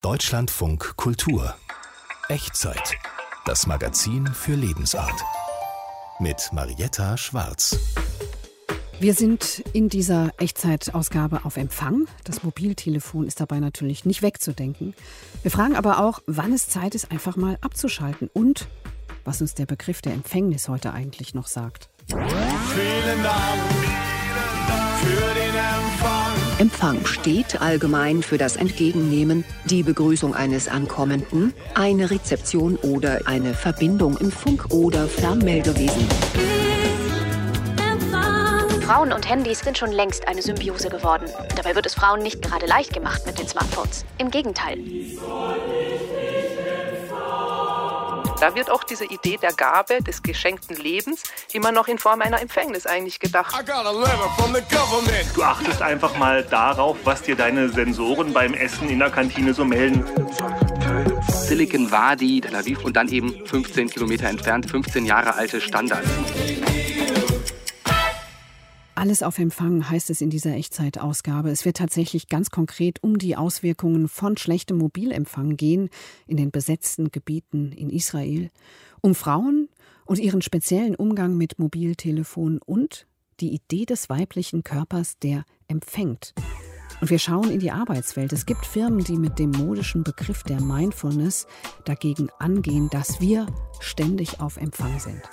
Deutschlandfunk Kultur. Echtzeit. Das Magazin für Lebensart. Mit Marietta Schwarz. Wir sind in dieser Echtzeitausgabe auf Empfang. Das Mobiltelefon ist dabei natürlich nicht wegzudenken. Wir fragen aber auch, wann es Zeit ist, einfach mal abzuschalten und was uns der Begriff der Empfängnis heute eigentlich noch sagt. Vielen Dank für den Empfang. Empfang steht allgemein für das Entgegennehmen, die Begrüßung eines Ankommenden, eine Rezeption oder eine Verbindung im Funk- oder Fernmeldewesen. Frauen und Handys sind schon längst eine Symbiose geworden. Dabei wird es Frauen nicht gerade leicht gemacht mit den Smartphones. Im Gegenteil. Da wird auch diese Idee der Gabe, des geschenkten Lebens, immer noch in Form einer Empfängnis eigentlich gedacht. Du achtest einfach mal darauf, was dir deine Sensoren beim Essen in der Kantine so melden. Silicon Wadi, Tel Aviv und dann eben 15 Kilometer entfernt, 15 Jahre alte Standards. Alles auf Empfang heißt es in dieser Echtzeitausgabe. Es wird tatsächlich ganz konkret um die Auswirkungen von schlechtem Mobilempfang gehen in den besetzten Gebieten in Israel, um Frauen und ihren speziellen Umgang mit Mobiltelefon und die Idee des weiblichen Körpers, der empfängt. Und wir schauen in die Arbeitswelt. Es gibt Firmen, die mit dem modischen Begriff der Mindfulness dagegen angehen, dass wir ständig auf Empfang sind.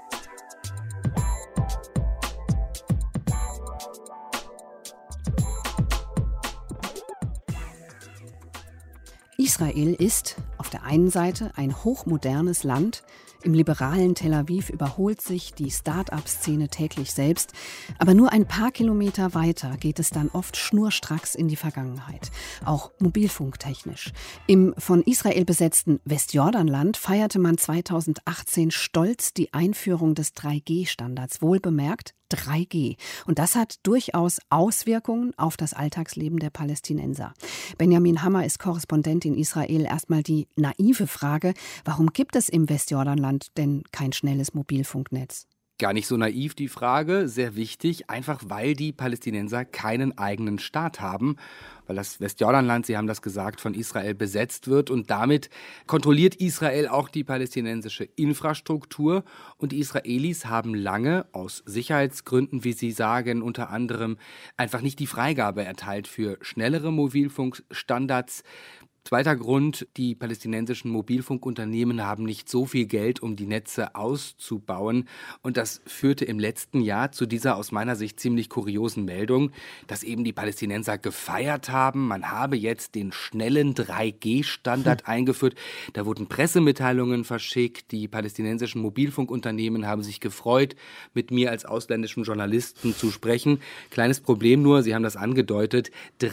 Israel ist auf der einen Seite ein hochmodernes Land. Im liberalen Tel Aviv überholt sich die Start-up-Szene täglich selbst. Aber nur ein paar Kilometer weiter geht es dann oft schnurstracks in die Vergangenheit. Auch mobilfunktechnisch. Im von Israel besetzten Westjordanland feierte man 2018 stolz die Einführung des 3G-Standards. Wohlbemerkt 3G. Und das hat durchaus Auswirkungen auf das Alltagsleben der Palästinenser. Benjamin Hammer ist Korrespondent in Israel. Erstmal die naive Frage, warum gibt es im Westjordanland denn kein schnelles Mobilfunknetz? Gar nicht so naiv die Frage, sehr wichtig, einfach weil die Palästinenser keinen eigenen Staat haben, weil das Westjordanland, Sie haben das gesagt, von Israel besetzt wird und damit kontrolliert Israel auch die palästinensische Infrastruktur und die Israelis haben lange aus Sicherheitsgründen, wie sie sagen, unter anderem einfach nicht die Freigabe erteilt für schnellere Mobilfunkstandards. Zweiter Grund, die palästinensischen Mobilfunkunternehmen haben nicht so viel Geld, um die Netze auszubauen. Und das führte im letzten Jahr zu dieser aus meiner Sicht ziemlich kuriosen Meldung, dass eben die Palästinenser gefeiert haben. Man habe jetzt den schnellen 3G-Standard eingeführt. Da wurden Pressemitteilungen verschickt. Die palästinensischen Mobilfunkunternehmen haben sich gefreut, mit mir als ausländischen Journalisten zu sprechen. Kleines Problem nur, Sie haben das angedeutet,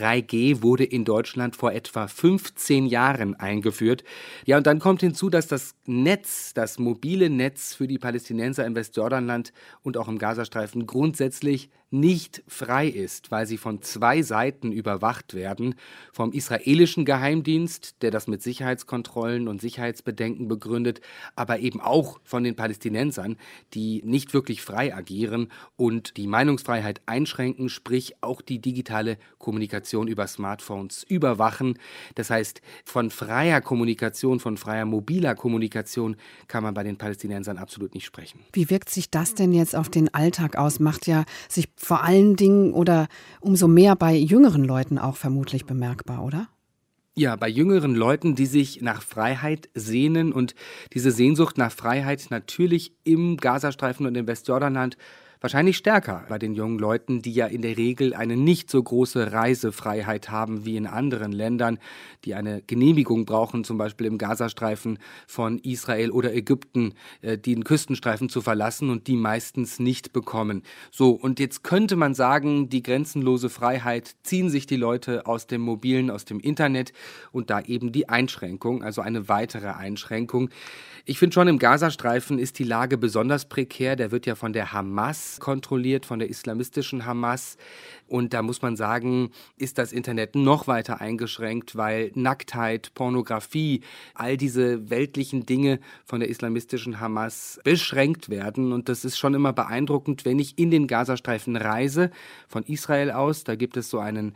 3G wurde in Deutschland vor etwa 15 Jahren eingeführt. Ja, und dann kommt hinzu, dass das Netz, das mobile Netz für die Palästinenser im Westjordanland und auch im Gazastreifen grundsätzlich nicht frei ist, weil sie von zwei Seiten überwacht werden. Vom israelischen Geheimdienst, der das mit Sicherheitskontrollen und Sicherheitsbedenken begründet, aber eben auch von den Palästinensern, die nicht wirklich frei agieren und die Meinungsfreiheit einschränken, sprich auch die digitale Kommunikation über Smartphones überwachen. Das heißt, von freier Kommunikation, von freier mobiler Kommunikation kann man bei den Palästinensern absolut nicht sprechen. Wie wirkt sich das denn jetzt auf den Alltag aus? Macht ja sich vor allen Dingen oder umso mehr bei jüngeren Leuten auch vermutlich bemerkbar, oder? Ja, bei jüngeren Leuten, die sich nach Freiheit sehnen und diese Sehnsucht nach Freiheit natürlich im Gazastreifen und im Westjordanland wahrscheinlich stärker bei den jungen Leuten, die ja in der Regel eine nicht so große Reisefreiheit haben wie in anderen Ländern, die eine Genehmigung brauchen, zum Beispiel im Gazastreifen von Israel oder Ägypten, den Küstenstreifen zu verlassen und die meistens nicht bekommen. So, und jetzt könnte man sagen, die grenzenlose Freiheit ziehen sich die Leute aus dem Mobilen, aus dem Internet und da eben die Einschränkung, also eine weitere Einschränkung. Ich finde schon, im Gazastreifen ist die Lage besonders prekär. Der wird ja von der Hamas Hamas kontrolliert, von der islamistischen Hamas. Und da muss man sagen, ist das Internet noch weiter eingeschränkt, weil Nacktheit, Pornografie, all diese weltlichen Dinge von der islamistischen Hamas beschränkt werden. Und das ist schon immer beeindruckend, wenn ich in den Gazastreifen reise, von Israel aus. Da gibt es so einen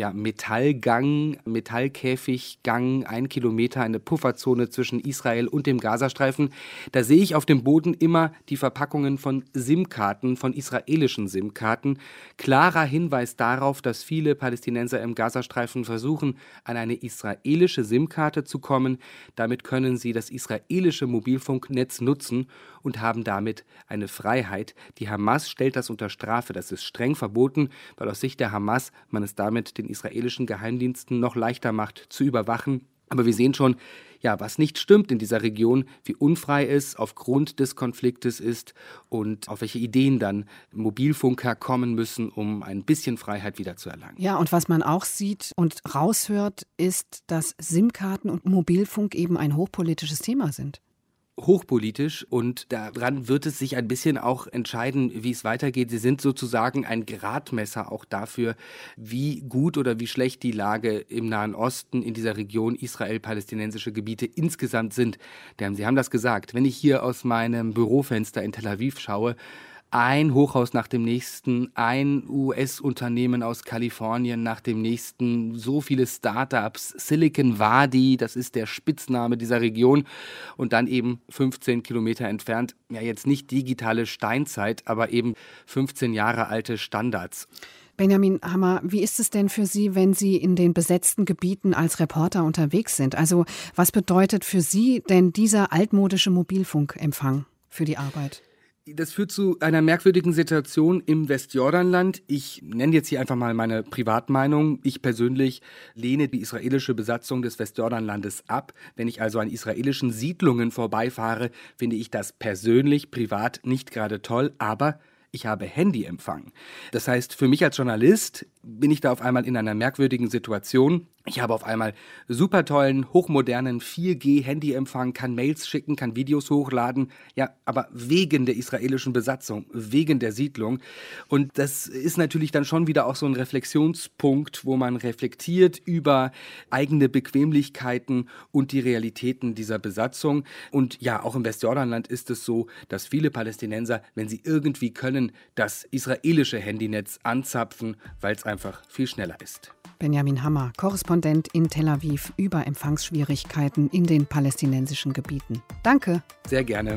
Metallgang, Metallkäfiggang, 1 Kilometer, eine Pufferzone zwischen Israel und dem Gazastreifen. Da sehe ich auf dem Boden immer die Verpackungen von SIM-Karten, von israelischen SIM-Karten. Klarer Hinweis darauf, dass viele Palästinenser im Gazastreifen versuchen, an eine israelische SIM-Karte zu kommen. Damit können sie das israelische Mobilfunknetz nutzen und haben damit eine Freiheit. Die Hamas stellt das unter Strafe. Das ist streng verboten, weil aus Sicht der Hamas man es damit den israelischen Geheimdiensten noch leichter macht, zu überwachen. Aber wir sehen schon, was nicht stimmt in dieser Region, wie unfrei es aufgrund des Konfliktes ist und auf welche Ideen dann Mobilfunker kommen müssen, um ein bisschen Freiheit wiederzuerlangen. Ja, und was man auch sieht und raushört, ist, dass SIM-Karten und Mobilfunk eben ein hochpolitisches Thema sind. Hochpolitisch, und daran wird es sich ein bisschen auch entscheiden, wie es weitergeht. Sie sind sozusagen ein Gradmesser auch dafür, wie gut oder wie schlecht die Lage im Nahen Osten, in dieser Region israel-palästinensische Gebiete insgesamt sind. Denn Sie haben das gesagt, wenn ich hier aus meinem Bürofenster in Tel Aviv schaue, ein Hochhaus nach dem nächsten, ein US-Unternehmen aus Kalifornien nach dem nächsten, so viele Startups, Silicon Valley, das ist der Spitzname dieser Region, und dann eben 15 Kilometer entfernt, jetzt nicht digitale Steinzeit, aber eben 15 Jahre alte Standards. Benjamin Hammer, wie ist es denn für Sie, wenn Sie in den besetzten Gebieten als Reporter unterwegs sind? Also was bedeutet für Sie denn dieser altmodische Mobilfunkempfang für die Arbeit? Das führt zu einer merkwürdigen Situation im Westjordanland. Ich nenne jetzt hier einfach mal meine Privatmeinung. Ich persönlich lehne die israelische Besatzung des Westjordanlandes ab. Wenn ich also an israelischen Siedlungen vorbeifahre, finde ich das persönlich, privat nicht gerade toll, aber ich habe Handyempfang. Das heißt, für mich als Journalist bin ich da auf einmal in einer merkwürdigen Situation. Ich habe auf einmal super tollen, hochmodernen 4G-Handyempfang, kann Mails schicken, kann Videos hochladen. Ja, aber wegen der israelischen Besatzung, wegen der Siedlung. Und das ist natürlich dann schon wieder auch so ein Reflexionspunkt, wo man reflektiert über eigene Bequemlichkeiten und die Realitäten dieser Besatzung. Und ja, auch im Westjordanland ist es so, dass viele Palästinenser, wenn sie irgendwie können, das israelische Handynetz anzapfen, weil es einfach viel schneller ist. Benjamin Hammer, Korrespondent in Tel Aviv über Empfangsschwierigkeiten in den palästinensischen Gebieten. Danke. Sehr gerne.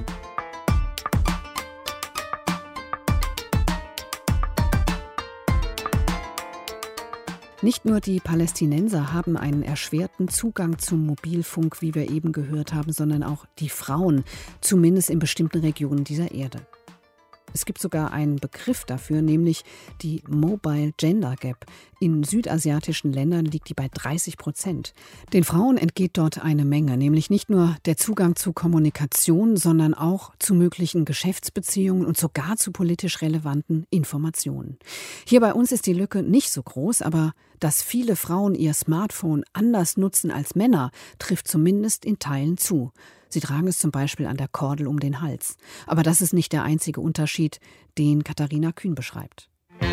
Nicht nur die Palästinenser haben einen erschwerten Zugang zum Mobilfunk, wie wir eben gehört haben, sondern auch die Frauen, zumindest in bestimmten Regionen dieser Erde. Es gibt sogar einen Begriff dafür, nämlich die Mobile Gender Gap. In südasiatischen Ländern liegt die bei 30%. Den Frauen entgeht dort eine Menge, nämlich nicht nur der Zugang zu Kommunikation, sondern auch zu möglichen Geschäftsbeziehungen und sogar zu politisch relevanten Informationen. Hier bei uns ist die Lücke nicht so groß, aber dass viele Frauen ihr Smartphone anders nutzen als Männer, trifft zumindest in Teilen zu. Sie tragen es zum Beispiel an der Kordel um den Hals. Aber das ist nicht der einzige Unterschied, den Katharina Kühn beschreibt.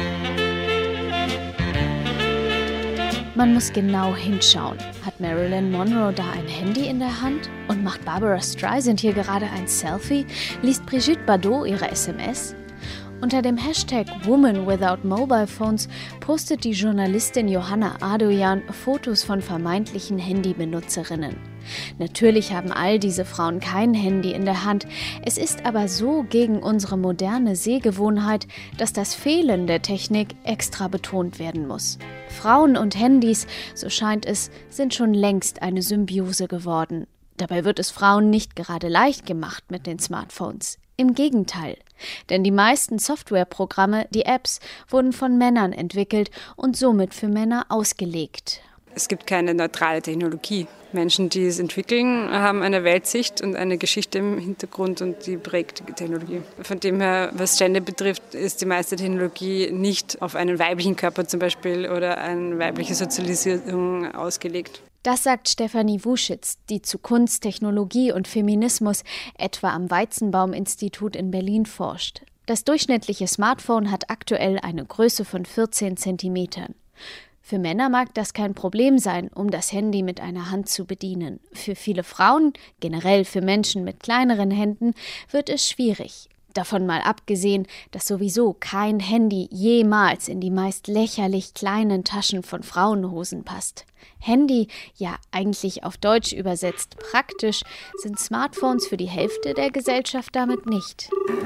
Man muss genau hinschauen. Hat Marilyn Monroe da ein Handy in der Hand? Und macht Barbara Streisand hier gerade ein Selfie? Liest Brigitte Bardot ihre SMS? Unter dem Hashtag Women Without Mobile Phones postet die Journalistin Johanna Adoyan Fotos von vermeintlichen Handybenutzerinnen. Natürlich haben all diese Frauen kein Handy in der Hand. Es ist aber so gegen unsere moderne Sehgewohnheit, dass das Fehlen der Technik extra betont werden muss. Frauen und Handys, so scheint es, sind schon längst eine Symbiose geworden. Dabei wird es Frauen nicht gerade leicht gemacht mit den Smartphones. Im Gegenteil. Denn die meisten Softwareprogramme, die Apps, wurden von Männern entwickelt und somit für Männer ausgelegt. Es gibt keine neutrale Technologie. Menschen, die es entwickeln, haben eine Weltsicht und eine Geschichte im Hintergrund und die prägt die Technologie. Von dem her, was Gender betrifft, ist die meiste Technologie nicht auf einen weiblichen Körper zum Beispiel oder eine weibliche Sozialisierung ausgelegt. Das sagt Stefanie Wuschitz, die zu Kunst, Technologie und Feminismus etwa am Weizenbaum-Institut in Berlin forscht. Das durchschnittliche Smartphone hat aktuell eine Größe von 14 Zentimetern. Für Männer mag das kein Problem sein, um das Handy mit einer Hand zu bedienen. Für viele Frauen, generell für Menschen mit kleineren Händen, wird es schwierig. Davon mal abgesehen, dass sowieso kein Handy jemals in die meist lächerlich kleinen Taschen von Frauenhosen passt. Handy, ja eigentlich auf Deutsch übersetzt praktisch, sind Smartphones für die Hälfte der Gesellschaft damit nicht.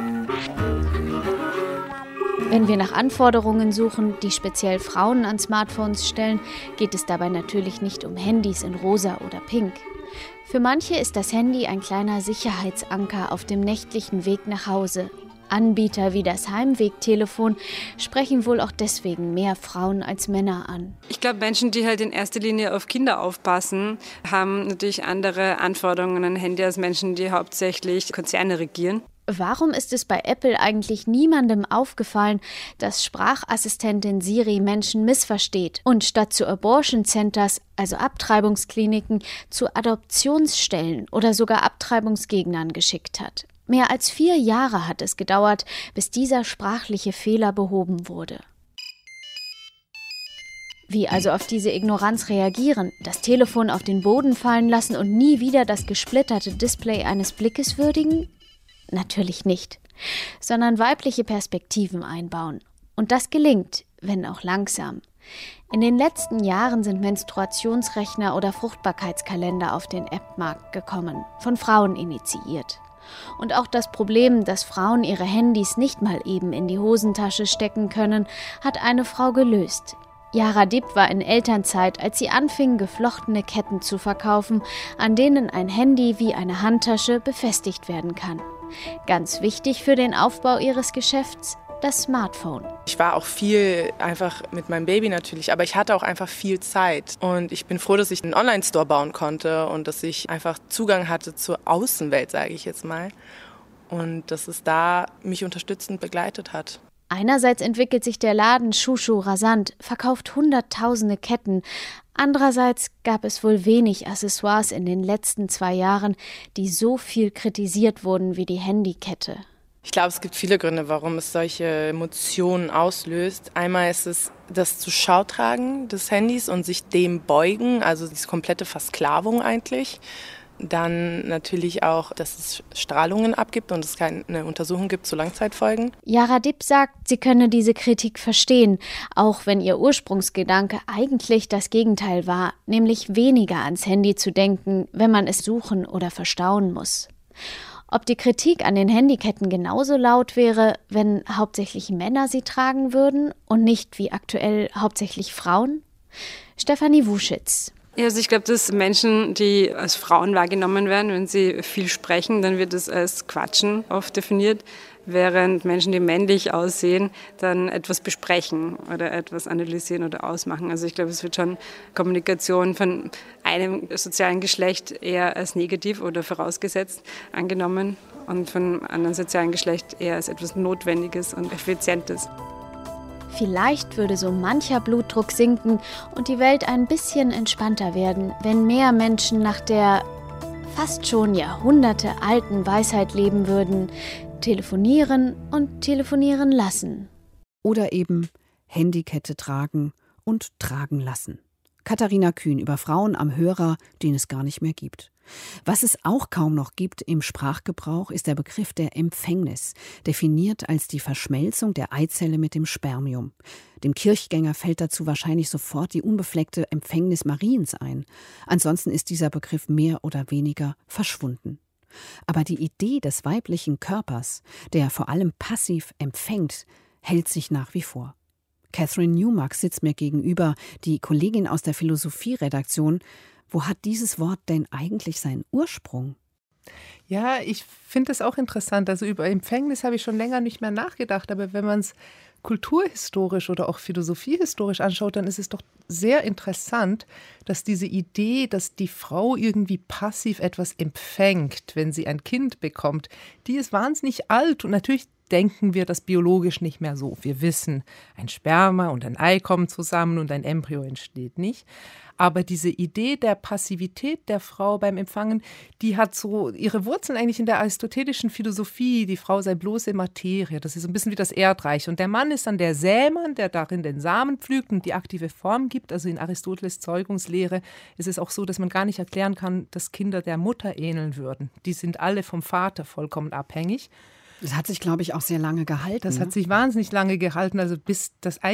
Wenn wir nach Anforderungen suchen, die speziell Frauen an Smartphones stellen, geht es dabei natürlich nicht um Handys in rosa oder pink. Für manche ist das Handy ein kleiner Sicherheitsanker auf dem nächtlichen Weg nach Hause. Anbieter wie das Heimwegtelefon sprechen wohl auch deswegen mehr Frauen als Männer an. Ich glaube, Menschen, die halt in erster Linie auf Kinder aufpassen, haben natürlich andere Anforderungen an ein Handy als Menschen, die hauptsächlich Konzerne regieren. Warum ist es bei Apple eigentlich niemandem aufgefallen, dass Sprachassistentin Siri Menschen missversteht und statt zu Abortion Centers, also Abtreibungskliniken, zu Adoptionsstellen oder sogar Abtreibungsgegnern geschickt hat? Mehr als 4 Jahre hat es gedauert, bis dieser sprachliche Fehler behoben wurde. Wie also auf diese Ignoranz reagieren, das Telefon auf den Boden fallen lassen und nie wieder das gesplitterte Display eines Blickes würdigen? Natürlich nicht, sondern weibliche Perspektiven einbauen. Und das gelingt, wenn auch langsam. In den letzten Jahren sind Menstruationsrechner oder Fruchtbarkeitskalender auf den App-Markt gekommen, von Frauen initiiert. Und auch das Problem, dass Frauen ihre Handys nicht mal eben in die Hosentasche stecken können, hat eine Frau gelöst. Yara Dib war in Elternzeit, als sie anfing, geflochtene Ketten zu verkaufen, an denen ein Handy wie eine Handtasche befestigt werden kann. Ganz wichtig für den Aufbau ihres Geschäfts, das Smartphone. Ich war auch viel einfach mit meinem Baby natürlich, aber ich hatte auch einfach viel Zeit. Und ich bin froh, dass ich einen Online-Store bauen konnte und dass ich einfach Zugang hatte zur Außenwelt, sage ich jetzt mal. Und dass es da mich unterstützend begleitet hat. Einerseits entwickelt sich der Laden Shushu rasant, verkauft hunderttausende Ketten. Andererseits gab es wohl wenig Accessoires in den letzten 2 Jahren, die so viel kritisiert wurden wie die Handykette. Ich glaube, es gibt viele Gründe, warum es solche Emotionen auslöst. Einmal ist es das Zuschautragen des Handys und sich dem beugen, also diese komplette Versklavung eigentlich. Dann natürlich auch, dass es Strahlungen abgibt und es keine Untersuchung gibt zu Langzeitfolgen. Yara Dib sagt, sie könne diese Kritik verstehen, auch wenn ihr Ursprungsgedanke eigentlich das Gegenteil war, nämlich weniger ans Handy zu denken, wenn man es suchen oder verstauen muss. Ob die Kritik an den Handyketten genauso laut wäre, wenn hauptsächlich Männer sie tragen würden und nicht wie aktuell hauptsächlich Frauen? Stefanie Wuschitz. Ja, also ich glaube, dass Menschen, die als Frauen wahrgenommen werden, wenn sie viel sprechen, dann wird es als Quatschen oft definiert, während Menschen, die männlich aussehen, dann etwas besprechen oder etwas analysieren oder ausmachen. Also ich glaube, es wird schon Kommunikation von einem sozialen Geschlecht eher als negativ oder vorausgesetzt angenommen und von einem anderen sozialen Geschlecht eher als etwas Notwendiges und Effizientes. Vielleicht würde so mancher Blutdruck sinken und die Welt ein bisschen entspannter werden, wenn mehr Menschen nach der fast schon jahrhundertealten Weisheit leben würden: telefonieren und telefonieren lassen. Oder eben Handykette tragen und tragen lassen. Katharina Kühn über Frauen am Hörer, den es gar nicht mehr gibt. Was es auch kaum noch gibt im Sprachgebrauch, ist der Begriff der Empfängnis, definiert als die Verschmelzung der Eizelle mit dem Spermium. Dem Kirchgänger fällt dazu wahrscheinlich sofort die unbefleckte Empfängnis Mariens ein. Ansonsten ist dieser Begriff mehr oder weniger verschwunden. Aber die Idee des weiblichen Körpers, der vor allem passiv empfängt, hält sich nach wie vor. Catherine Newmark sitzt mir gegenüber, die Kollegin aus der Philosophie-Redaktion. Wo hat dieses Wort denn eigentlich seinen Ursprung? Ja, ich finde es auch interessant. Also über Empfängnis habe ich schon länger nicht mehr nachgedacht. Aber wenn man es kulturhistorisch oder auch philosophiehistorisch anschaut, dann ist es doch sehr interessant, dass diese Idee, dass die Frau irgendwie passiv etwas empfängt, wenn sie ein Kind bekommt, die ist wahnsinnig alt. Und natürlich denken wir das biologisch nicht mehr so. Wir wissen, ein Sperma und ein Ei kommen zusammen und ein Embryo entsteht nicht. Aber diese Idee der Passivität der Frau beim Empfangen, die hat so ihre Wurzeln eigentlich in der aristotelischen Philosophie. Die Frau sei bloße Materie. Das ist ein bisschen wie das Erdreich. Und der Mann ist dann der Sämann, der darin den Samen pflügt und die aktive Form gibt. Also in Aristoteles Zeugungslehre ist es auch so, dass man gar nicht erklären kann, dass Kinder der Mutter ähneln würden. Die sind alle vom Vater vollkommen abhängig. Das hat sich, glaube ich, auch sehr lange gehalten. Das hat sich wahnsinnig lange gehalten. Also bis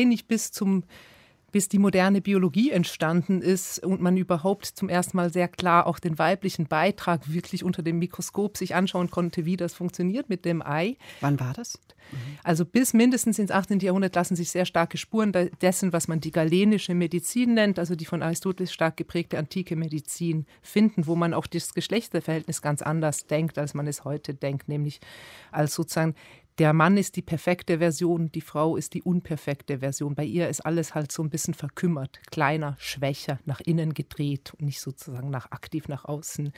die moderne Biologie entstanden ist und man überhaupt zum ersten Mal sehr klar auch den weiblichen Beitrag wirklich unter dem Mikroskop sich anschauen konnte, wie das funktioniert mit dem Ei. Wann war das? Also bis mindestens ins 18. Jahrhundert lassen sich sehr starke Spuren dessen, was man die galenische Medizin nennt, also die von Aristoteles stark geprägte antike Medizin finden, wo man auch das Geschlechterverhältnis ganz anders denkt, als man es heute denkt, nämlich als sozusagen der Mann ist die perfekte Version, die Frau ist die unperfekte Version. Bei ihr ist alles halt so ein bisschen verkümmert, kleiner, schwächer, nach innen gedreht und nicht sozusagen aktiv nach außen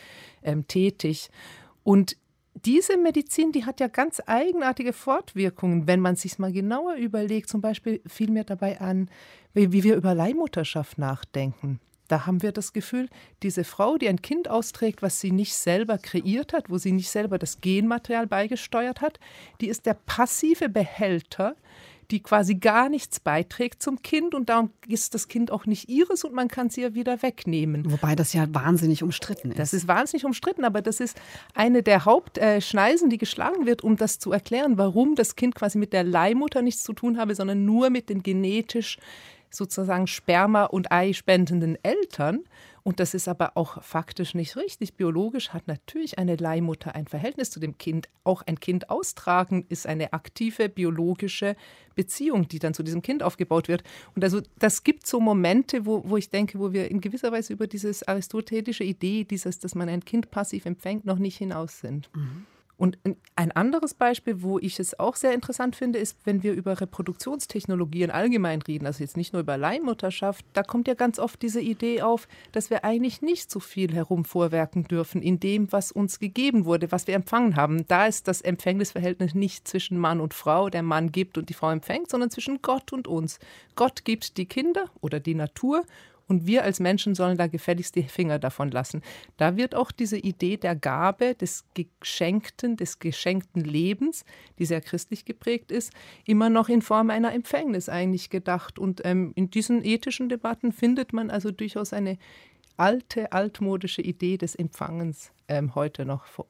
tätig. Und diese Medizin, die hat ja ganz eigenartige Fortwirkungen, wenn man sich mal genauer überlegt. Zum Beispiel fiel mir dabei an, wie wir über Leihmutterschaft nachdenken. Da haben wir das Gefühl, diese Frau, die ein Kind austrägt, was sie nicht selber kreiert hat, wo sie nicht selber das Genmaterial beigesteuert hat, die ist der passive Behälter, die quasi gar nichts beiträgt zum Kind und darum ist das Kind auch nicht ihres und man kann sie ja wieder wegnehmen. Wobei das ja wahnsinnig umstritten ist. Das ist wahnsinnig umstritten, aber das ist eine der Hauptschneisen, die geschlagen wird, um das zu erklären, warum das Kind quasi mit der Leihmutter nichts zu tun habe, sondern nur mit den genetisch sozusagen Sperma- und Ei spendenden Eltern. Und das ist aber auch faktisch nicht richtig. Biologisch hat natürlich eine Leihmutter ein Verhältnis zu dem Kind. Auch ein Kind austragen ist eine aktive biologische Beziehung, die dann zu diesem Kind aufgebaut wird. Und also das gibt so Momente, wo ich denke, wo wir in gewisser Weise über diese aristotelische Idee, dass man ein Kind passiv empfängt, noch nicht hinaus sind. Mhm. Und ein anderes Beispiel, wo ich es auch sehr interessant finde, ist, wenn wir über Reproduktionstechnologien allgemein reden, also jetzt nicht nur über Leihmutterschaft, da kommt ja ganz oft diese Idee auf, dass wir eigentlich nicht so viel herumvorwerken dürfen in dem, was uns gegeben wurde, was wir empfangen haben. Da ist das Empfängnisverhältnis nicht zwischen Mann und Frau, der Mann gibt und die Frau empfängt, sondern zwischen Gott und uns. Gott gibt die Kinder oder die Natur und wir als Menschen sollen da gefälligst die Finger davon lassen. Da wird auch diese Idee der Gabe, des geschenkten Lebens, die sehr christlich geprägt ist, immer noch in Form einer Empfängnis eigentlich gedacht. Und in diesen ethischen Debatten findet man also durchaus eine altmodische Idee des Empfangens heute noch vor.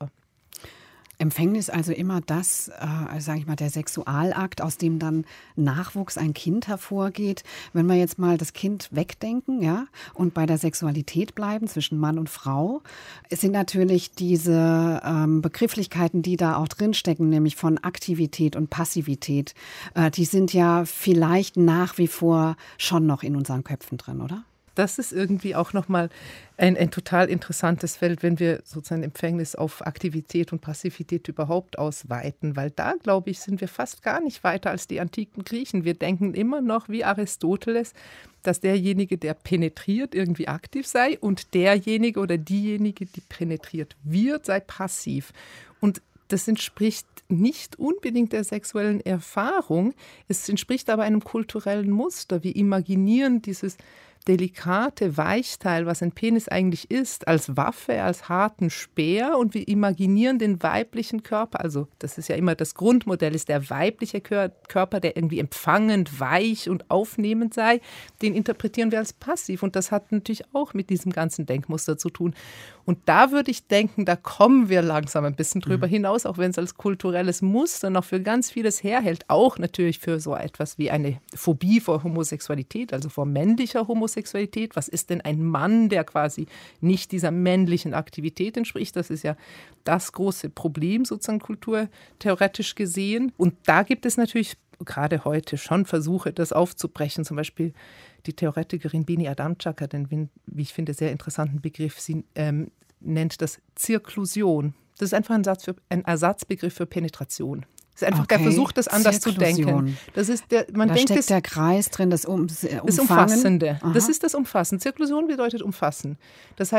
Empfängnis also immer das, sage ich mal, der Sexualakt, aus dem dann Nachwuchs, ein Kind hervorgeht. Wenn wir jetzt mal das Kind wegdenken, ja, und bei der Sexualität bleiben zwischen Mann und Frau, es sind natürlich diese Begrifflichkeiten, die da auch drinstecken, nämlich von Aktivität und Passivität, die sind ja vielleicht nach wie vor schon noch in unseren Köpfen drin, oder? Das ist irgendwie auch nochmal ein total interessantes Feld, wenn wir sozusagen Empfängnis auf Aktivität und Passivität überhaupt ausweiten, weil da, glaube ich, sind wir fast gar nicht weiter als die antiken Griechen. Wir denken immer noch wie Aristoteles, dass derjenige, der penetriert, irgendwie aktiv sei und derjenige oder diejenige, die penetriert wird, sei passiv. Und das entspricht nicht unbedingt der sexuellen Erfahrung, es entspricht aber einem kulturellen Muster. Wir imaginieren dieses delikate Weichteil, was ein Penis eigentlich ist, als Waffe, als harten Speer und wir imaginieren den weiblichen Körper, also das ist ja immer das Grundmodell, ist der weibliche Körper, der irgendwie empfangend, weich und aufnehmend sei, den interpretieren wir als passiv und das hat natürlich auch mit diesem ganzen Denkmuster zu tun. Und da würde ich denken, da kommen wir langsam ein bisschen drüber hinaus, auch wenn es als kulturelles Muster noch für ganz vieles herhält, auch natürlich für so etwas wie eine Phobie vor Homosexualität, also vor männlicher Homosexualität. Was ist denn ein Mann, der quasi nicht dieser männlichen Aktivität entspricht? Das ist ja das große Problem, sozusagen kulturtheoretisch gesehen. Und da gibt es natürlich gerade heute schon Versuche, das aufzubrechen. Zum Beispiel die Theoretikerin Bini Adamczak hat einen, wie ich finde, sehr interessanten Begriff. Sie nennt das Zirklusion. Das ist einfach ein Ersatzbegriff für Penetration. Das ist einfach der Versuch, das anders zu denken. Das ist da steckt der Kreis drin, das Umfassende. Das ist das Umfassen. Zirklusion bedeutet umfassen. Das heißt,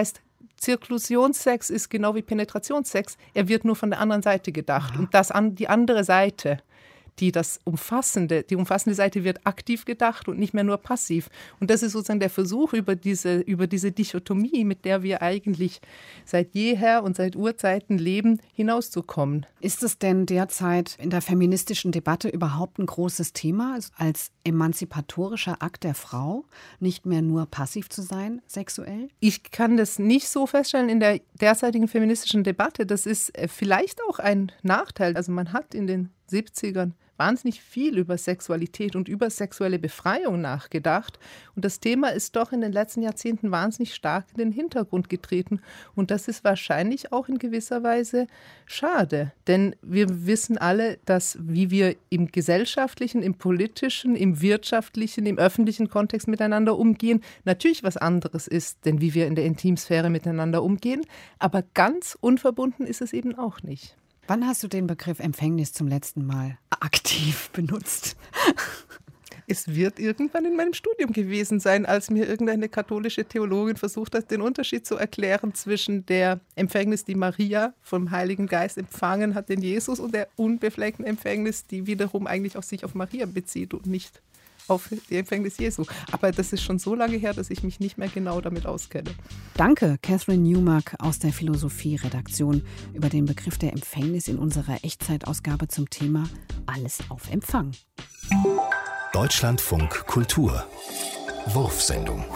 Zirkulationssex ist genau wie Penetrationssex. Er wird nur von der anderen Seite gedacht. Und die andere Seite, die umfassende Seite wird aktiv gedacht und nicht mehr nur passiv. Und das ist sozusagen der Versuch, über diese Dichotomie, mit der wir eigentlich seit jeher und seit Urzeiten leben, hinauszukommen. Ist es denn derzeit in der feministischen Debatte überhaupt ein großes Thema, als emanzipatorischer Akt der Frau, nicht mehr nur passiv zu sein, sexuell? Ich kann das nicht so feststellen in der derzeitigen feministischen Debatte. Das ist vielleicht auch ein Nachteil. Also man hat in den 70ern wahnsinnig viel über Sexualität und über sexuelle Befreiung nachgedacht. Und das Thema ist doch in den letzten Jahrzehnten wahnsinnig stark in den Hintergrund getreten. Und das ist wahrscheinlich auch in gewisser Weise schade. Denn wir wissen alle, dass wie wir im gesellschaftlichen, im politischen, im wirtschaftlichen, im öffentlichen Kontext miteinander umgehen, natürlich was anderes ist, denn wie wir in der Intimsphäre miteinander umgehen. Aber ganz unverbunden ist es eben auch nicht. Wann hast du den Begriff Empfängnis zum letzten Mal aktiv benutzt? Es wird irgendwann in meinem Studium gewesen sein, als mir irgendeine katholische Theologin versucht hat, den Unterschied zu erklären zwischen der Empfängnis, die Maria vom Heiligen Geist empfangen hat, den Jesus, und der unbefleckten Empfängnis, die wiederum eigentlich sich auf Maria bezieht und nicht auf die Empfängnis Jesu. Aber das ist schon so lange her, dass ich mich nicht mehr genau damit auskenne. Danke, Catherine Newmark aus der Philosophie-Redaktion über den Begriff der Empfängnis in unserer Echtzeitausgabe zum Thema Alles auf Empfang. Deutschlandfunk Kultur. Wurfsendung.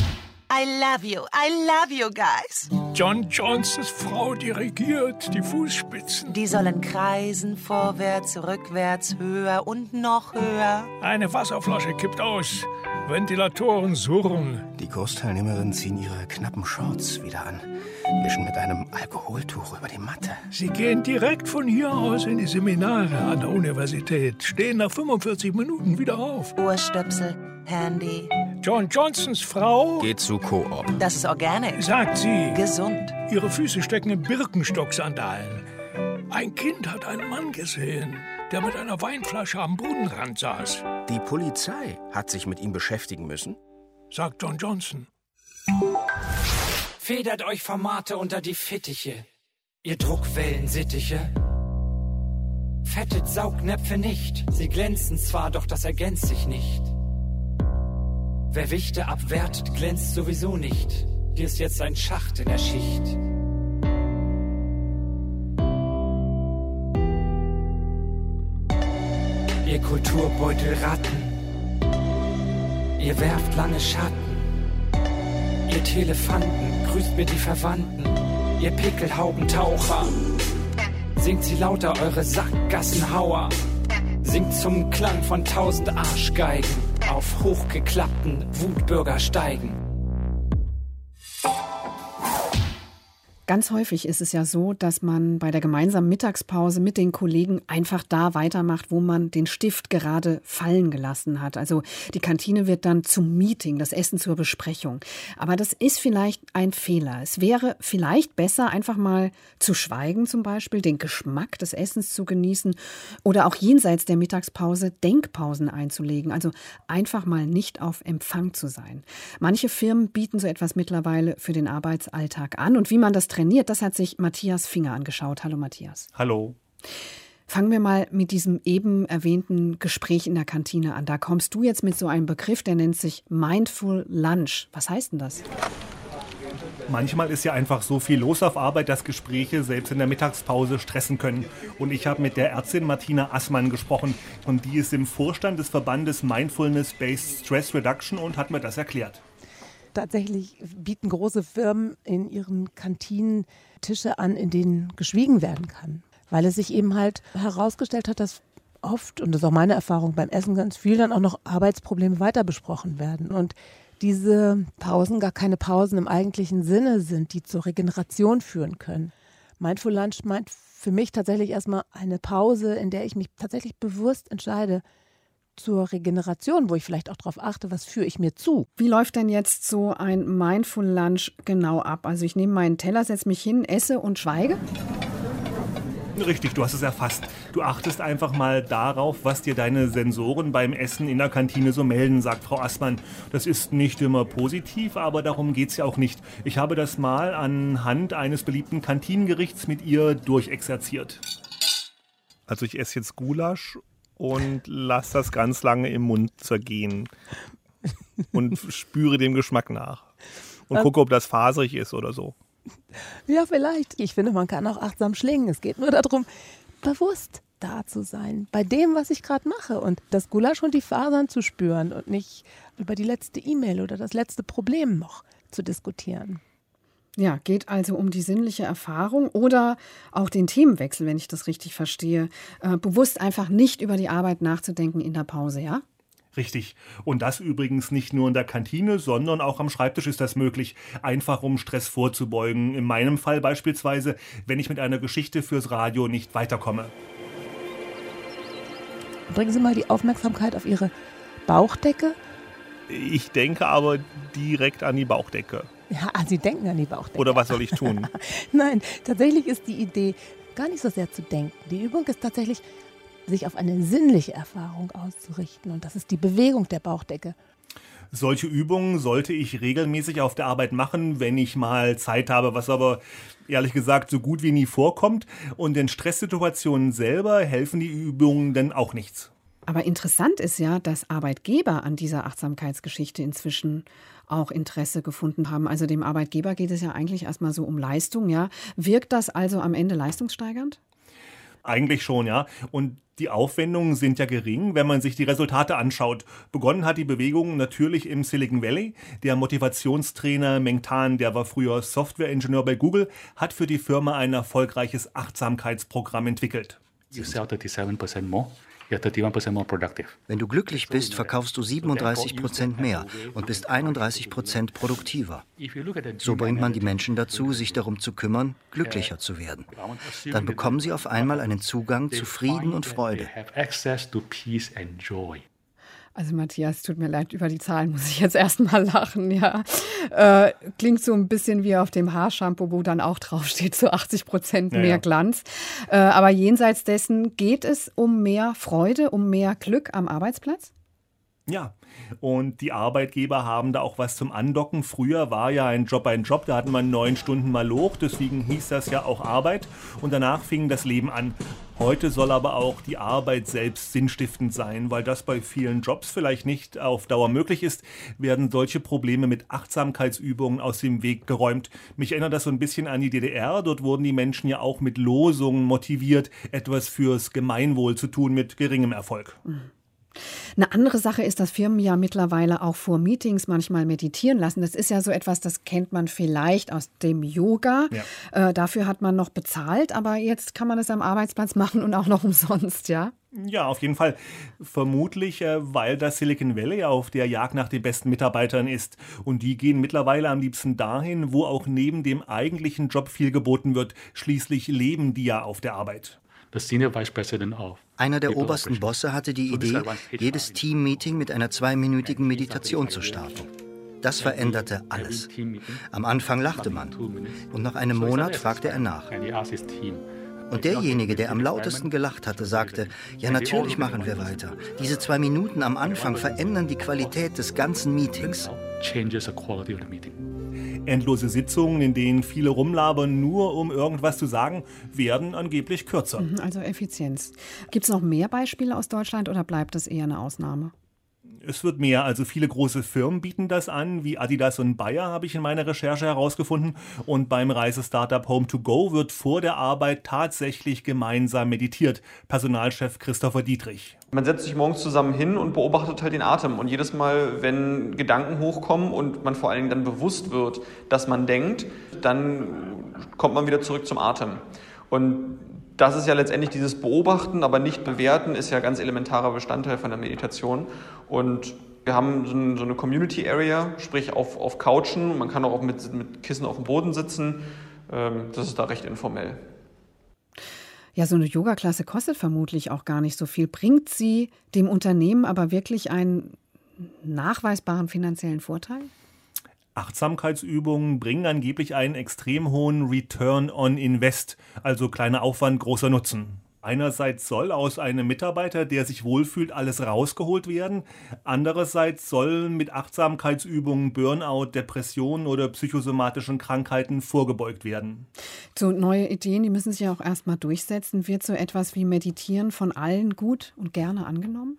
I love you guys. John Johnsons Frau dirigiert die Fußspitzen. Die sollen kreisen, vorwärts, rückwärts, höher und noch höher. Eine Wasserflasche kippt aus. Ventilatoren surren. Die Kursteilnehmerinnen ziehen ihre knappen Shorts wieder an, wischen mit einem Alkoholtuch über die Matte. Sie gehen direkt von hier aus in die Seminare an der Universität, stehen nach 45 Minuten wieder auf. Ohrstöpsel, Handy. John Johnsons Frau geht zu Coop. Das ist organic. Sagt sie. Gesund. Ihre Füße stecken in Birkenstock-Sandalen. Ein Kind hat einen Mann gesehen, der mit einer Weinflasche am Bodenrand saß. Die Polizei hat sich mit ihm beschäftigen müssen, sagt John Johnson. Federt euch Formate unter die Fittiche, ihr Druckwellensittiche. Fettet Saugnäpfe nicht, sie glänzen zwar, doch das ergänzt sich nicht. Wer Wichte abwertet, glänzt sowieso nicht. Hier ist jetzt ein Schacht in der Schicht. Ihr Kulturbeutel Ratten, ihr werft lange Schatten. Ihr Telefanten, grüßt mir die Verwandten. Ihr Pickelhaubentaucher, singt sie lauter eure Sackgassenhauer. Singt zum Klang von 1000 Arschgeigen auf hochgeklappten Wutbürgersteigen. Ganz häufig ist es ja so, dass man bei der gemeinsamen Mittagspause mit den Kollegen einfach da weitermacht, wo man den Stift gerade fallen gelassen hat. Also die Kantine wird dann zum Meeting, das Essen zur Besprechung. Aber das ist vielleicht ein Fehler. Es wäre vielleicht besser, einfach mal zu schweigen zum Beispiel, den Geschmack des Essens zu genießen oder auch jenseits der Mittagspause Denkpausen einzulegen. Also einfach mal nicht auf Empfang zu sein. Manche Firmen bieten so etwas mittlerweile für den Arbeitsalltag an. Und wie man das trainiert, das hat sich Matthias Finger angeschaut. Hallo Matthias. Hallo. Fangen wir mal mit diesem eben erwähnten Gespräch in der Kantine an. Da kommst du jetzt mit so einem Begriff, der nennt sich Mindful Lunch. Was heißt denn das? Manchmal ist ja einfach so viel los auf Arbeit, dass Gespräche selbst in der Mittagspause stressen können. Und ich habe mit der Ärztin Martina Assmann gesprochen. Und die ist im Vorstand des Verbandes Mindfulness-Based Stress Reduction und hat mir das erklärt. Tatsächlich bieten große Firmen in ihren Kantinen Tische an, in denen geschwiegen werden kann. Weil es sich eben halt herausgestellt hat, dass oft, und das ist auch meine Erfahrung beim Essen ganz viel, dann auch noch Arbeitsprobleme weiter besprochen werden. Und diese Pausen gar keine Pausen im eigentlichen Sinne sind, die zur Regeneration führen können. Mindful Lunch meint für mich tatsächlich erstmal eine Pause, in der ich mich tatsächlich bewusst entscheide, zur Regeneration, wo ich vielleicht auch darauf achte, was führe ich mir zu. Wie läuft denn jetzt so ein Mindful Lunch genau ab? Also ich nehme meinen Teller, setze mich hin, esse und schweige? Richtig, du hast es erfasst. Du achtest einfach mal darauf, was dir deine Sensoren beim Essen in der Kantine so melden, sagt Frau Assmann. Das ist nicht immer positiv, aber darum geht's ja auch nicht. Ich habe das mal anhand eines beliebten Kantinengerichts mit ihr durchexerziert. Also ich esse jetzt Gulasch und lasse das ganz lange im Mund zergehen und spüre dem Geschmack nach und gucke, ob das faserig ist oder so. Ja, vielleicht. Ich finde, man kann auch achtsam schlingen. Es geht nur darum, bewusst da zu sein, bei dem, was ich gerade mache. Und das Gulasch und die Fasern zu spüren und nicht über die letzte E-Mail oder das letzte Problem noch zu diskutieren. Ja, geht also um die sinnliche Erfahrung oder auch den Themenwechsel, wenn ich das richtig verstehe. Bewusst einfach nicht über die Arbeit nachzudenken in der Pause, ja? Richtig. Und das übrigens nicht nur in der Kantine, sondern auch am Schreibtisch ist das möglich, einfach um Stress vorzubeugen. In meinem Fall beispielsweise, wenn ich mit einer Geschichte fürs Radio nicht weiterkomme. Bringen Sie mal die Aufmerksamkeit auf Ihre Bauchdecke. Ich denke aber direkt an die Bauchdecke. Ja, Sie denken an die Bauchdecke. Oder was soll ich tun? Nein, tatsächlich ist die Idee gar nicht so sehr zu denken. Die Übung ist tatsächlich, sich auf eine sinnliche Erfahrung auszurichten. Und das ist die Bewegung der Bauchdecke. Solche Übungen sollte ich regelmäßig auf der Arbeit machen, wenn ich mal Zeit habe, was aber ehrlich gesagt so gut wie nie vorkommt. Und in Stresssituationen selber helfen die Übungen denn auch nichts. Aber interessant ist ja, dass Arbeitgeber an dieser Achtsamkeitsgeschichte inzwischen auch Interesse gefunden haben. Also dem Arbeitgeber geht es ja eigentlich erstmal so um Leistung, ja. Wirkt das also am Ende leistungssteigernd? Eigentlich schon, ja. Und die Aufwendungen sind ja gering, wenn man sich die Resultate anschaut. Begonnen hat die Bewegung natürlich im Silicon Valley. Der Motivationstrainer Meng Tan, der war früher Softwareingenieur bei Google, hat für die Firma ein erfolgreiches Achtsamkeitsprogramm entwickelt. You sell 37% more. You're 31% more productive. Wenn du glücklich bist, verkaufst du 37% mehr und bist 31% produktiver. So bringt man die Menschen dazu, sich darum zu kümmern, glücklicher zu werden. Dann bekommen sie auf einmal einen Zugang zu Frieden und Freude. Also Matthias, tut mir leid, über die Zahlen muss ich jetzt erstmal lachen, ja. Klingt so ein bisschen wie auf dem Haarshampoo, wo dann auch draufsteht, so 80% mehr Glanz. Aber jenseits dessen geht es um mehr Freude, um mehr Glück am Arbeitsplatz? Ja, und die Arbeitgeber haben da auch was zum Andocken. Früher war ja ein Job, da hatten wir 9 Stunden mal Loch, deswegen hieß das ja auch Arbeit. Und danach fing das Leben an. Heute soll aber auch die Arbeit selbst sinnstiftend sein, weil das bei vielen Jobs vielleicht nicht auf Dauer möglich ist, werden solche Probleme mit Achtsamkeitsübungen aus dem Weg geräumt. Mich erinnert das so ein bisschen an die DDR, dort wurden die Menschen ja auch mit Losungen motiviert, etwas fürs Gemeinwohl zu tun mit geringem Erfolg. Eine andere Sache ist, dass Firmen ja mittlerweile auch vor Meetings manchmal meditieren lassen. Das ist ja so etwas, das kennt man vielleicht aus dem Yoga. Ja. Dafür hat man noch bezahlt, aber jetzt kann man es am Arbeitsplatz machen und auch noch umsonst, ja? Ja, auf jeden Fall. Vermutlich, weil das Silicon Valley auf der Jagd nach den besten Mitarbeitern ist. Und die gehen mittlerweile am liebsten dahin, wo auch neben dem eigentlichen Job viel geboten wird. Schließlich leben die ja auf der Arbeit. Einer der obersten Bosse hatte die Idee, jedes Team-Meeting mit einer 2-minütigen Meditation zu starten. Das veränderte alles. Am Anfang lachte man und nach einem Monat fragte er nach. Und derjenige, der am lautesten gelacht hatte, sagte, ja, natürlich machen wir weiter. Diese 2 Minuten am Anfang verändern die Qualität des ganzen Meetings. Endlose Sitzungen, in denen viele rumlabern, nur um irgendwas zu sagen, werden angeblich kürzer. Also Effizienz. Gibt es noch mehr Beispiele aus Deutschland oder bleibt das eher eine Ausnahme? Es wird mehr, also viele große Firmen bieten das an, wie Adidas und Bayer, habe ich in meiner Recherche herausgefunden. Und beim Reisestartup Home2Go wird vor der Arbeit tatsächlich gemeinsam meditiert. Personalchef Christopher Dietrich. Man setzt sich morgens zusammen hin und beobachtet halt den Atem. Und jedes Mal, wenn Gedanken hochkommen und man vor allen Dingen dann bewusst wird, dass man denkt, dann kommt man wieder zurück zum Atem. Und das ist ja letztendlich dieses Beobachten, aber nicht bewerten, ist ja ganz elementarer Bestandteil von der Meditation. Und wir haben so eine Community Area, sprich auf Couchen. Man kann auch mit Kissen auf dem Boden sitzen. Das ist da recht informell. Ja, so eine Yoga-Klasse kostet vermutlich auch gar nicht so viel. Bringt sie dem Unternehmen aber wirklich einen nachweisbaren finanziellen Vorteil? Achtsamkeitsübungen bringen angeblich einen extrem hohen Return on Invest, also kleiner Aufwand, großer Nutzen. Einerseits soll aus einem Mitarbeiter, der sich wohlfühlt, alles rausgeholt werden. Andererseits sollen mit Achtsamkeitsübungen Burnout, Depressionen oder psychosomatischen Krankheiten vorgebeugt werden. So neue Ideen, die müssen sich ja auch erstmal durchsetzen. Wird so etwas wie Meditieren von allen gut und gerne angenommen?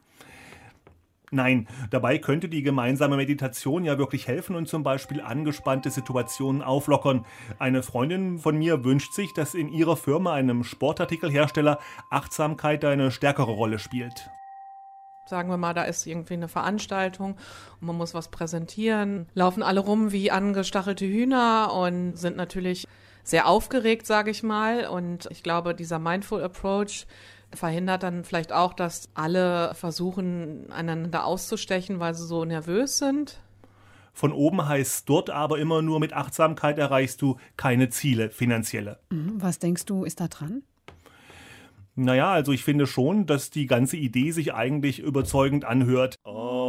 Nein, dabei könnte die gemeinsame Meditation ja wirklich helfen und zum Beispiel angespannte Situationen auflockern. Eine Freundin von mir wünscht sich, dass in ihrer Firma, einem Sportartikelhersteller, Achtsamkeit eine stärkere Rolle spielt. Sagen wir mal, da ist irgendwie eine Veranstaltung und man muss was präsentieren. Laufen alle rum wie angestachelte Hühner und sind natürlich sehr aufgeregt, sage ich mal. Und ich glaube, dieser Mindful Approach verhindert dann vielleicht auch, dass alle versuchen, einander auszustechen, weil sie so nervös sind. Von oben heißt dort aber immer nur, mit Achtsamkeit erreichst du keine Ziele, finanzielle. Was denkst du, ist da dran? Naja, also ich finde schon, dass die ganze Idee sich eigentlich überzeugend anhört.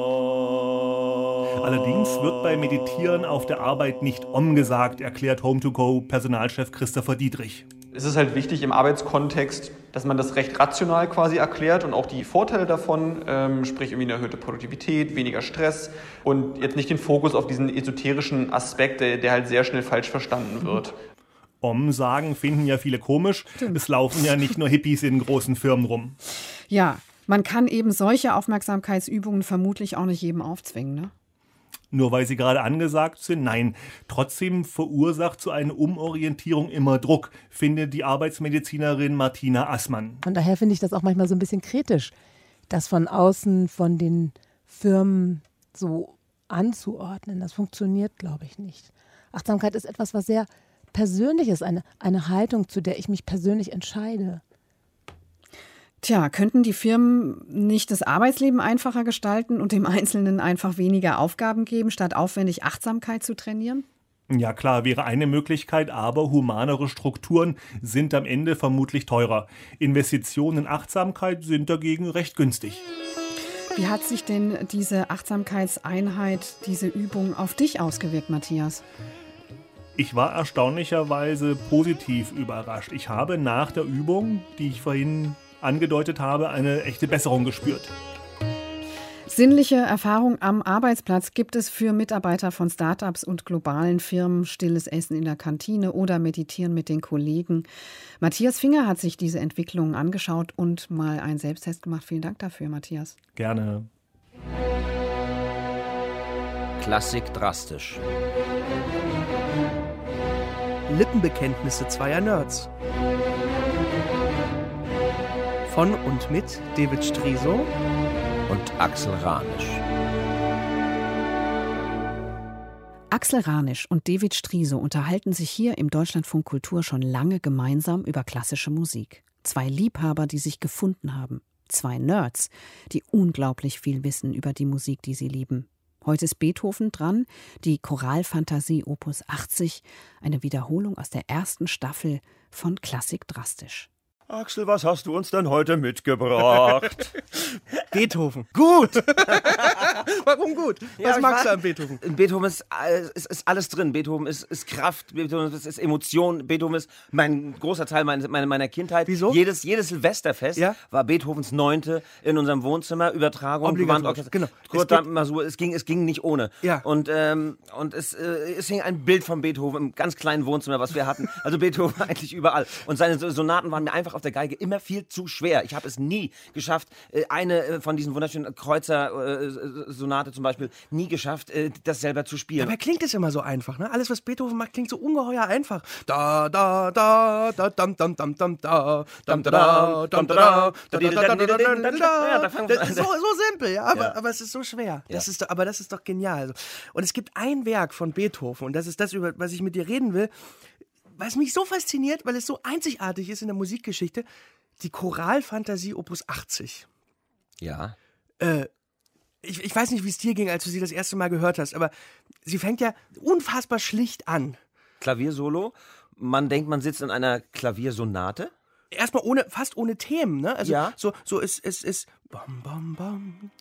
Allerdings wird beim Meditieren auf der Arbeit nicht Om gesagt, erklärt Home2Go-Personalchef Christopher Dietrich. Es ist halt wichtig im Arbeitskontext, dass man das recht rational quasi erklärt und auch die Vorteile davon, sprich irgendwie eine erhöhte Produktivität, weniger Stress und jetzt nicht den Fokus auf diesen esoterischen Aspekt, der halt sehr schnell falsch verstanden wird. Om sagen finden ja viele komisch. Es laufen ja nicht nur Hippies in großen Firmen rum. Ja, man kann eben solche Aufmerksamkeitsübungen vermutlich auch nicht jedem aufzwingen, ne? Nur weil sie gerade angesagt sind? Nein. Trotzdem verursacht so eine Umorientierung immer Druck, findet die Arbeitsmedizinerin Martina Assmann. Von daher finde ich das auch manchmal so ein bisschen kritisch, das von außen von den Firmen so anzuordnen. Das funktioniert, glaube ich, nicht. Achtsamkeit ist etwas, was sehr persönlich ist, eine Haltung, zu der ich mich persönlich entscheide. Tja, könnten die Firmen nicht das Arbeitsleben einfacher gestalten und dem Einzelnen einfach weniger Aufgaben geben, statt aufwendig Achtsamkeit zu trainieren? Ja klar, wäre eine Möglichkeit, aber humanere Strukturen sind am Ende vermutlich teurer. Investitionen in Achtsamkeit sind dagegen recht günstig. Wie hat sich denn diese Achtsamkeitseinheit, diese Übung auf dich ausgewirkt, Matthias? Ich war erstaunlicherweise positiv überrascht. Ich habe nach der Übung, die ich vorhin angedeutet habe, eine echte Besserung gespürt. Sinnliche Erfahrung am Arbeitsplatz gibt es für Mitarbeiter von Startups und globalen Firmen, stilles Essen in der Kantine oder Meditieren mit den Kollegen. Matthias Finger hat sich diese Entwicklungen angeschaut und mal einen Selbsttest gemacht. Vielen Dank dafür, Matthias. Gerne. Klassik drastisch. Lippenbekenntnisse zweier Nerds. Von und mit David Striso und Axel Ranisch. Axel Ranisch und David Striso unterhalten sich hier im Deutschlandfunk Kultur schon lange gemeinsam über klassische Musik. Zwei Liebhaber, die sich gefunden haben. Zwei Nerds, die unglaublich viel wissen über die Musik, die sie lieben. Heute ist Beethoven dran, die Choralfantasie Opus 80, eine Wiederholung aus der ersten Staffel von Klassik drastisch. Axel, was hast du uns denn heute mitgebracht? Beethoven. Gut! Warum gut? Was magst du an Beethoven? In Beethoven ist alles drin. Beethoven ist Kraft, Beethoven ist Emotion, Beethoven ist mein großer Teil meiner Kindheit. Wieso? Jedes Silvesterfest war Beethovens 9. in unserem Wohnzimmer, Übertragung, Gewandorchester. Genau. Es ging nicht ohne. Ja. Und es hing ein Bild von Beethoven im ganz kleinen Wohnzimmer, was wir hatten. Also Beethoven eigentlich überall. Und seine Sonaten waren mir einfach auf der Geige immer viel zu schwer. Ich habe es nie geschafft, eine von diesen wunderschönen Kreuzer-Sonate zum Beispiel, nie geschafft, das selber zu spielen. Dabei klingt es immer so einfach, ne? Alles, was Beethoven macht, klingt so ungeheuer einfach. Da, da, da, da, dam, dam, dam, dam, da, dam, da, dam, da, so simpel, ja, aber es ist so schwer. Das ist doch genial. Und es gibt ein Werk von Beethoven, und das ist das, über was ich mit dir reden will, was mich so fasziniert, weil es so einzigartig ist in der Musikgeschichte, die Choralfantasie Opus 80. Ja. Ich weiß nicht, wie es dir ging, als du sie das erste Mal gehört hast, aber sie fängt ja unfassbar schlicht an. Klaviersolo. Man denkt, man sitzt in einer Klaviersonate. Erstmal fast ohne Themen, ne? Also ja. so es ist bam, bam, bam,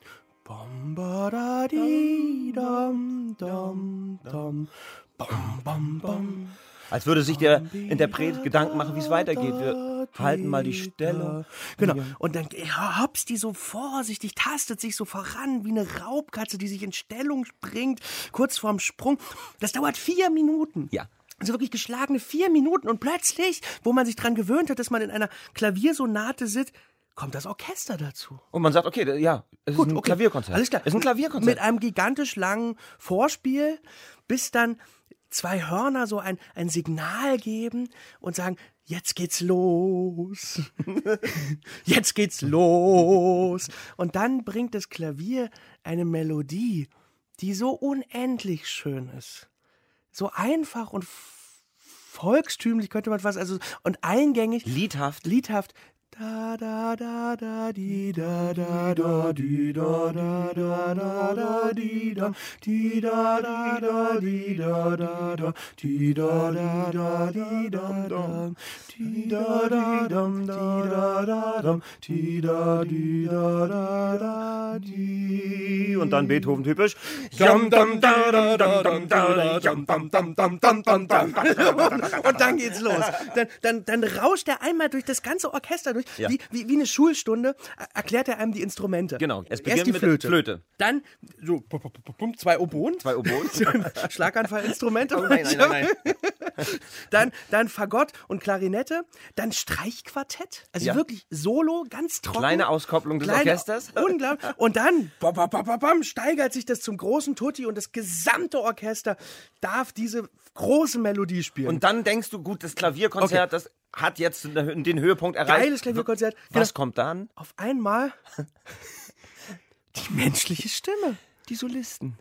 Bom, ba, da, di, dam, dam, dam, bom, bom, bom. Als würde sich der Interpret Gedanken machen, wie es weitergeht. Wir halten mal die Stelle. Genau. Und dann hopst die so vorsichtig, tastet sich so voran wie eine Raubkatze, die sich in Stellung bringt, kurz vorm Sprung. Das dauert 4 Minuten. Ja. Also wirklich geschlagene 4 Minuten. Und plötzlich, wo man sich dran gewöhnt hat, dass man in einer Klaviersonate sitzt, kommt das Orchester dazu. Und man sagt, okay, ja, es ist ein Klavierkonzert. Alles klar. Es ist ein Klavierkonzert. Mit einem gigantisch langen Vorspiel, bis dann 2 Hörner so ein Signal geben und sagen, jetzt geht's los. Jetzt geht's los. Und dann bringt das Klavier eine Melodie, die so unendlich schön ist. So einfach und volkstümlich könnte man fast, also, und eingängig. Liedhaft. Da da da da di da da da di da da da da da di da di da da da di da da da di da da da di da da di da da dam da da dam di da di da da di und dann Beethoven typisch jam dam da da dam da jam dam dam dam dam dam dam und dann geht's los. Dann rauscht er einmal durch das ganze Orchester durch. Ja. Wie eine Schulstunde erklärt er einem die Instrumente. Genau, es beginnt erst die mit Flöte. der Flöte. Dann so 2 Oboen. Schlaganfallinstrumente. Oh, nein. Dann Fagott und Klarinette. Dann Streichquartett. Also wirklich Solo, ganz trocken. Kleine Auskopplung des Orchesters. Unglaublich. Und dann steigert sich das zum großen Tutti und das gesamte Orchester darf diese große Melodie spielen. Und dann denkst du, gut, das Klavierkonzert, das hat jetzt den Höhepunkt erreicht. Geiles Klavierkonzert. Was kommt dann? Auf einmal die menschliche Stimme. Die Solisten.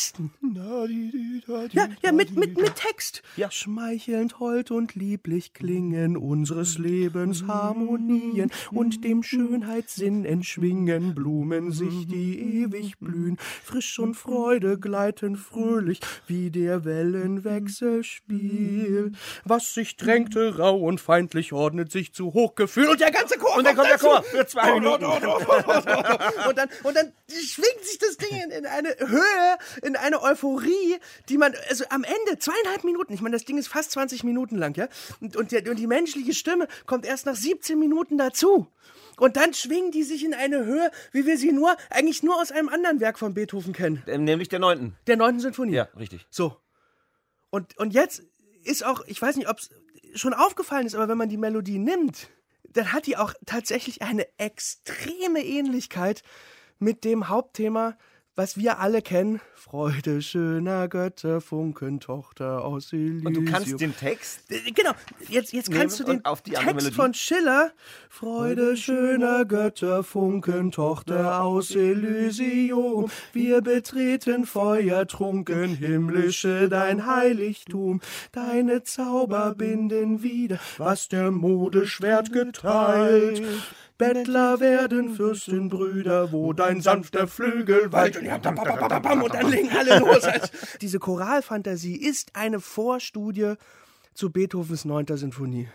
Ja, mit Text. Ja. Schmeichelnd, hold und lieblich klingen unseres Lebens Harmonien und dem Schönheitssinn entschwingen Blumen sich, die ewig blühen. Frisch und Freude gleiten fröhlich wie der Wellenwechselspiel. Was sich drängte, rau und feindlich, ordnet sich zu Hochgefühl. Und der ganze Chor. Und dann kommt der Chor für 2 Minuten. Und dann schwingt sich das Ding in eine Höhe, in eine Euphorie, die man, also am Ende 2,5 Minuten, ich meine, das Ding ist fast 20 Minuten lang, ja, und die menschliche Stimme kommt erst nach 17 Minuten dazu. Und dann schwingen die sich in eine Höhe, wie wir sie eigentlich nur aus einem anderen Werk von Beethoven kennen. Nämlich der 9. Der 9. Sinfonie. Ja, richtig. So. Und jetzt ist auch, ich weiß nicht, ob es schon aufgefallen ist, aber wenn man die Melodie nimmt, dann hat die auch tatsächlich eine extreme Ähnlichkeit mit dem Hauptthema, was wir alle kennen. Freude schöner Götter, Funkentochter aus Elysium. Und du kannst den Text? Genau, jetzt kannst du den Text von Schiller. Freude schöner Götter, Funkentochter aus Elysium. Wir betreten feuertrunken, himmlische dein Heiligtum. Deine Zauber binden wieder, was der Mode Schwert geteilt. Bettler werden Fürstenbrüder, wo dein sanfter Flügel weilt. Und dann legen alle los. Diese Choralfantasie ist eine Vorstudie zu Beethovens 9. Sinfonie.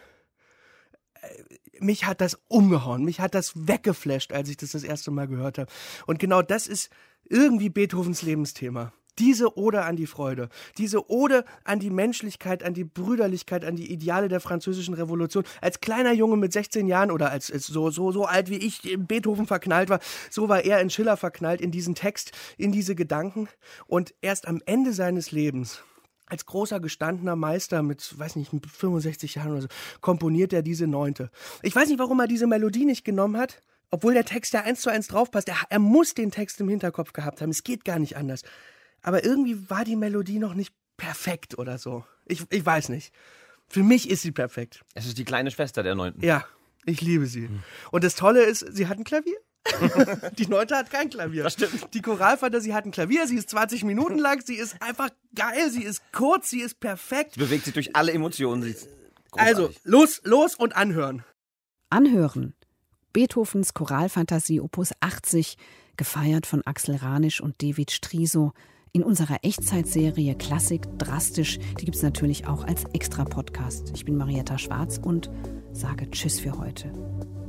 Mich hat das umgehauen, mich hat das weggeflasht, als ich das erste Mal gehört habe. Und genau das ist irgendwie Beethovens Lebensthema. Diese Ode an die Freude, diese Ode an die Menschlichkeit, an die Brüderlichkeit, an die Ideale der französischen Revolution. Als kleiner Junge mit 16 Jahren oder als so alt wie ich in Beethoven verknallt war, so war er in Schiller verknallt, in diesen Text, in diese Gedanken. Und erst am Ende seines Lebens, als großer gestandener Meister mit 65 Jahren oder so, komponiert er diese 9. Ich weiß nicht, warum er diese Melodie nicht genommen hat, obwohl der Text ja 1:1 draufpasst. Er muss den Text im Hinterkopf gehabt haben. Es geht gar nicht anders. Aber irgendwie war die Melodie noch nicht perfekt oder so. Ich weiß nicht. Für mich ist sie perfekt. Es ist die kleine Schwester der 9. Ja, ich liebe sie. Und das Tolle ist, sie hat ein Klavier. Die 9. hat kein Klavier. Das stimmt. Die Choralfantasie hat ein Klavier, sie ist 20 Minuten lang, sie ist einfach geil, sie ist kurz, sie ist perfekt. Sie bewegt sich durch alle Emotionen. Sie ist also, los und anhören. Anhören. Beethovens Choralfantasie Opus 80, gefeiert von Axel Ranisch und David Striso. In unserer Echtzeitserie Klassik drastisch, die gibt es natürlich auch als Extra-Podcast. Ich bin Marietta Schwarz und sage Tschüss für heute.